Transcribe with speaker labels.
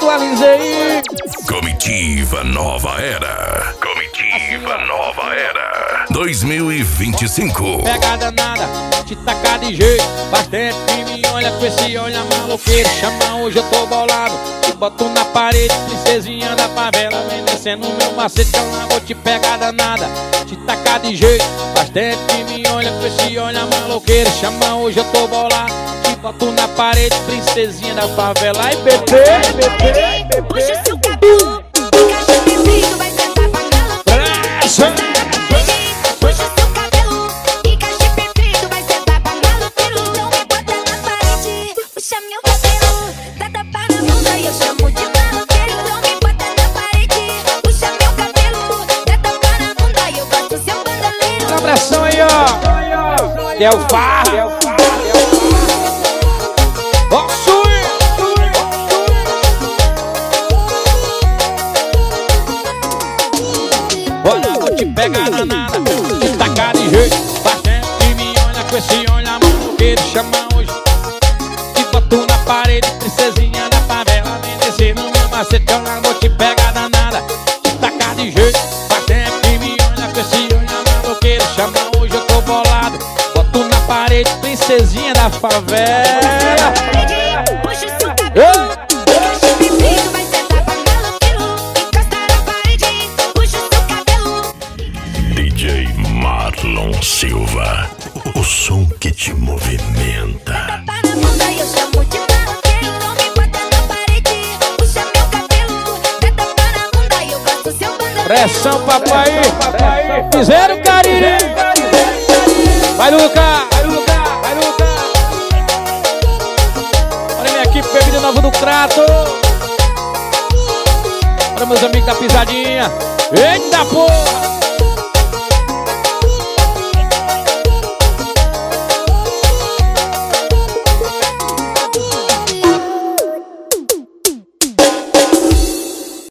Speaker 1: atualizei.
Speaker 2: Comitiva Nova Era. Comitiva Nova Era 2025.
Speaker 1: Pega danada, te tacar de jeito. Faz tempo que me olha com esse olhar maloqueiro. Chama hoje, eu tô bolado. Te boto na parede, princesinha da favela. Vem descendo meu macete, que eu não vou te pegar danada. Te tacar de jeito. Faz tempo que me olha com esse olhar maloqueiro. Chama hoje, eu tô bolado. Te boto na parede, princesinha da favela. Ai, bebê, bebê,
Speaker 3: Puxa seu cabelo, encaixa perfeito, vai sentar pra maloqueiro. Puxa seu cabelo, encaixa perfeito, vai sentar pra maloqueiro. Não me bota na parede, puxa meu cabelo, dá tapa na bunda e eu chamo de maloqueiro. Não me bota na parede, puxa meu cabelo, dá tapa na bunda e eu boto seu bandaleiro.
Speaker 1: abração aí, ó. Del Farra. Olha, vou te pegar danada, te tacar de jeito. Faz tempo que me olha com esse olhar maloqueiro. Chama hoje, te boto na parede, princesinha da favela. Vem descer no meu macete, eu não vou te pegar danada, te tacar de jeito. Faz tempo que me olha com esse olhar maloqueiro. Chama hoje, eu tô bolado. Boto na parede, princesinha da favela.
Speaker 3: Puxa seu cabelo, encaixa perfeito, vai sentar pra maloqueiro. Encosta na parede, puxa seu cabelo.
Speaker 2: DJ Marlon Silva. O som que te movimenta.
Speaker 3: Tapa na bunda e eu chamo de maloqueiro. Não me bota na parede, puxa meu cabelo, dá tapa na bunda e eu gosto seu bandaleiro.
Speaker 1: Pressão, papai. Fizeram carinho. Vai, Luca. Vai, Luca. Vai, Luca. Olha minha equipe, bebida nova do Crato. Olha meus amigos da pisadinha. Eita, porra.